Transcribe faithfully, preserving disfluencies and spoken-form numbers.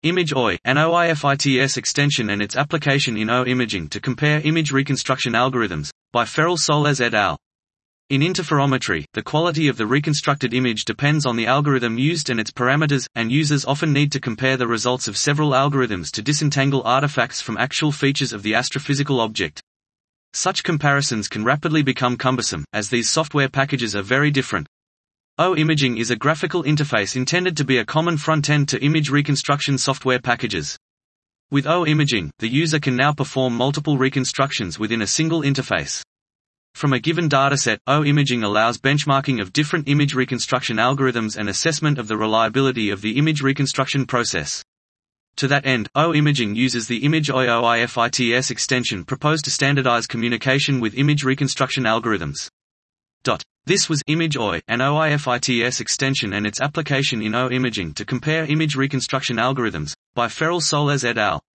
ImageOI, an OIFITS extension and its application in O imaging to compare image reconstruction algorithms, by Ferrell Soles et al. In interferometry, the quality of the reconstructed image depends on the algorithm used and its parameters, and users often need to compare the results of several algorithms to disentangle artifacts from actual features of the astrophysical object. Such comparisons can rapidly become cumbersome, as these software packages are very different. O imaging is a graphical interface intended to be a common front-end to image reconstruction software packages. With O imaging, the user can now perform multiple reconstructions within a single interface. From a given dataset, O imaging allows benchmarking of different image reconstruction algorithms and assessment of the reliability of the image reconstruction process. To that end, O imaging uses the ImageOI OIFITS extension proposed to standardize communication with image reconstruction algorithms. This was ImageOI, an OIFITS extension and its application in O imaging to compare image reconstruction algorithms, by Ferrell Soles et al.